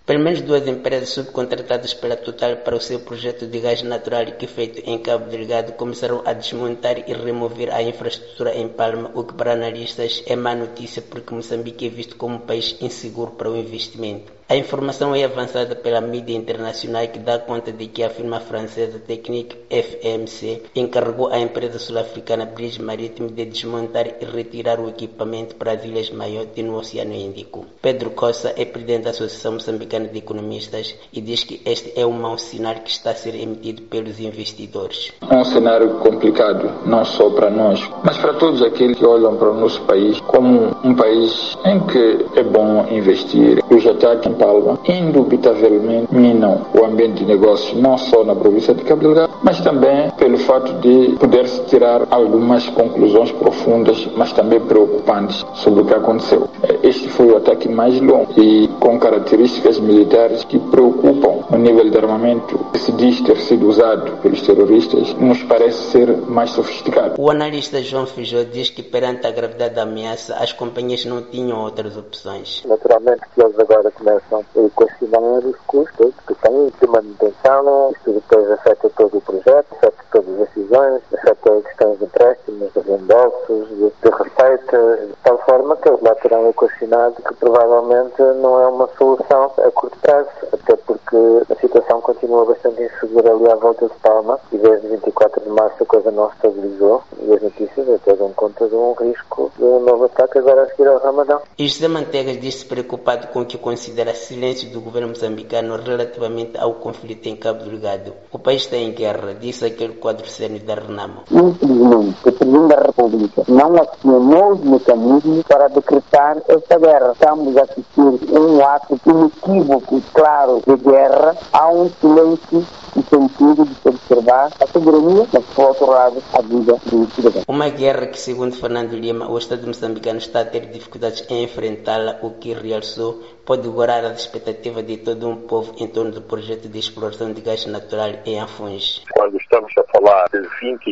Pelo menos 2 empresas subcontratadas pela Total para o seu projeto de gás natural liquefeito em Cabo Delgado começaram a desmontar e remover a infraestrutura em Palma, o que para analistas é má notícia porque Moçambique é visto como um país inseguro para o investimento. A informação é avançada pela mídia internacional que dá conta de que a firma francesa Technip FMC encarregou a empresa sul-africana Bridge Maritime de desmontar e retirar o equipamento para as Ilhas Mayotte no Oceano Índico. Pedro Costa é presidente da Associação Moçambicana de Economistas e diz que este é um mau sinal que está a ser emitido pelos investidores. É um cenário complicado, não só para nós, mas para todos aqueles que olham para o nosso país como um país em que é bom investir. Os ataques em Palma, indubitavelmente, minam o ambiente de negócios, não só na província de Cabo Delgado, mas também pelo fato de poder-se tirar algumas conclusões profundas, mas também preocupantes sobre o que aconteceu. Este foi o ataque mais longo e com características militares que preocupam. O nível de armamento que se diz ter sido usado pelos terroristas nos parece ser mais sofisticado. O analista João Feijó diz que perante a gravidade da ameaça, as companhias não tinham outras opções. Naturalmente que eles agora começam a questionar os custos que têm de manutenção, isto depois afeta todo o projeto, afeta todas as decisões, afeta questões de empréstimos, de reembolsos, de receitas, de tal forma que eles lá terão questionado que provavelmente não é uma solução a curto prazo, até porque a situação continua bastante insegura ali à volta de Palma e desde 24 de março a coisa não se estabilizou e as notícias até dão conta de um risco de um novo ataque agora a seguir ao Ramadão. E José Mantegas diz-se preocupado com o que considera silêncio do governo moçambicano relativamente ao conflito em Cabo Delgado. O país está em guerra, disse aquele quadro sério da Renamo. Infelizmente, o Presidente da República não acionou os mecanismos para decretar esta guerra. Estamos a assistir um ato inequívoco, claro, de guerra. Há um silêncio no sentido de se observar a soberania, mas por outro lado a vida do cidadão. Uma guerra que, segundo Fernando Lima, o Estado moçambicano está a ter dificuldades em enfrentá-la, o que realçou pode igualar as expectativas de todo um povo em torno do projeto de exploração de gás natural em Afungi. Quando estamos a falar de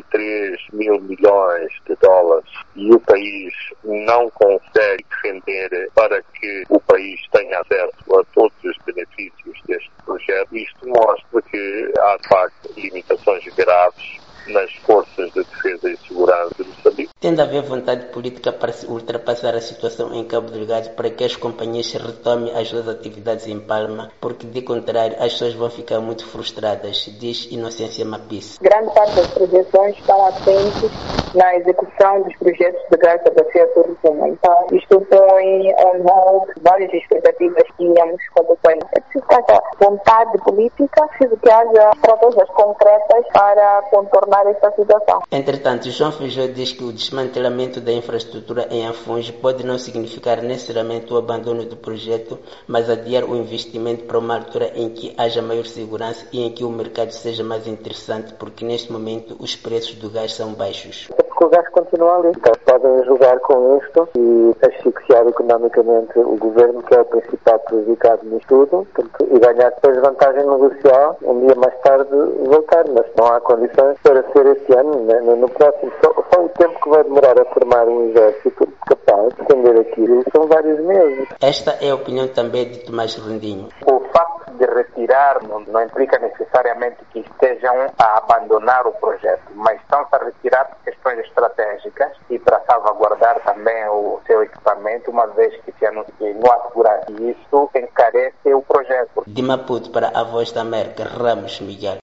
23 mil milhões de dólares e o país não consegue defender para que o país tenha acesso a todos os benefícios deste projeto, isto mostra que há, de facto, limitações graves nas forças de defesa e segurança de Moçambique. Tem de haver vontade política para se ultrapassar a situação em Cabo Delgado para que as companhias retomem as suas atividades em Palma, porque de contrário as pessoas vão ficar muito frustradas, diz Inocência Mapice. Grande parte das projeções estão assentes na execução dos projetos de gás da bacia turística. Então, isto põe on hold várias expectativas que tínhamos como país. É preciso que haja vontade política, é preciso que haja estratégias concretas para contornar esta situação. Entretanto, João Feijó diz que o desmantelamento da infraestrutura em Afungi pode não significar necessariamente o abandono do projeto, mas adiar o investimento para uma altura em que haja maior segurança e em que o mercado seja mais interessante, porque neste momento os preços do gás são baixos. Porque o gás continua ali. Então, podem jogar com isto e asfixiar economicamente o governo, que é o principal prejudicado nisto tudo, e ganhar depois vantagem negocial, um dia mais tarde voltar, mas não há condições para ser este ano, né? No próximo. Só o tempo que vai demorar a formar um exército capaz de defender aquilo são vários meses. Esta é a opinião também de Tomás Rondinho. O facto de retirar não implica necessariamente que estejam a abandonar o projeto, mas estão-se a retirar por questões estratégicas e para salvaguardar também o seu equipamento, uma vez que se anuncia não assegurar isso encarece o projeto. De Maputo para a Voz da América, Ramos Miguel.